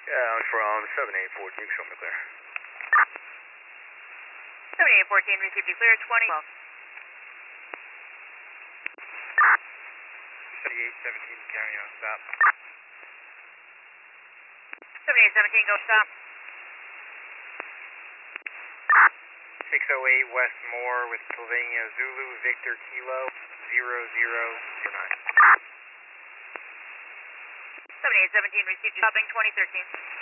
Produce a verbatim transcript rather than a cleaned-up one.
Uh, from seven eight fourteen, show me clear. seven eight fourteen, received you clear, twenty. seventy-eight seventeen, county on stop. seventy-eight seventeen, go stop. six oh eight West Moore with Pennsylvania Zulu, Victor Kilo, zero zero zero nine. seventy-eight seventeen, received you, stopping twenty thirteen.